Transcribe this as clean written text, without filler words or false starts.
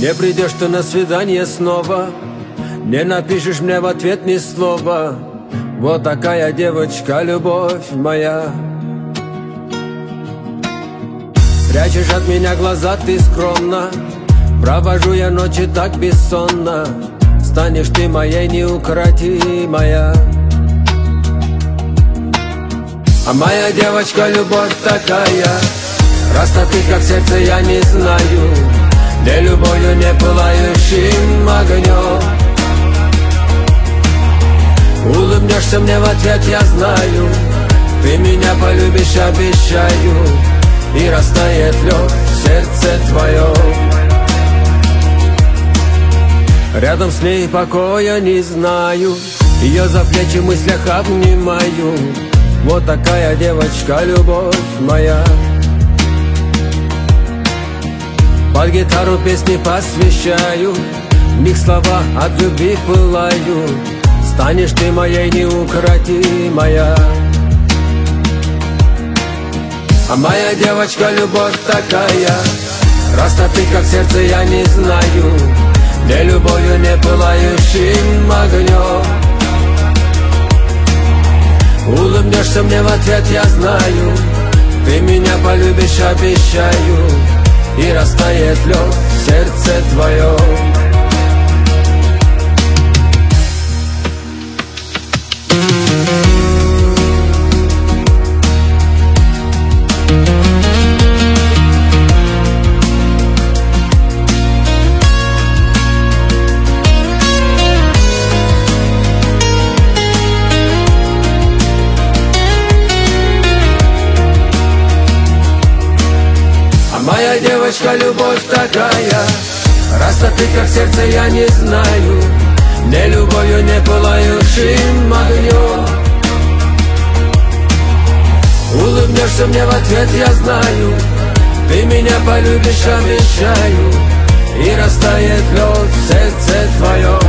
Не придешь ты на свидание снова, не напишешь мне в ответ ни слова. Вот такая девочка, любовь моя. Прячешь от меня глаза ты скромно, провожу я ночи так бессонно. Станешь ты моей неукротимая. А моя девочка, любовь такая, растопить как сердце я не знаю, не любовью, не пылающим огнем. Улыбнешься мне в ответ, я знаю, ты меня полюбишь, обещаю, и растает лед в сердце твоем. Рядом с ней покоя не знаю, ее за плечи в мыслях обнимаю. Вот такая девочка, любовь моя. Под гитару песни посвящаю, в них слова от любви пылают. Станешь ты моей неукротимая. А моя девочка, любовь такая, растопить как сердце я не знаю, не любовью, не пылающим огнем. Улыбнешься мне в ответ, я знаю, ты меня полюбишь, обещаю, и растает лед в сердце твоем. Моя девочка, любовь такая, растопить как сердце я не знаю, не любовью, не пылающим огнем. Улыбнешься мне в ответ, я знаю, ты меня полюбишь, обещаю, и растает лед в сердце твоем.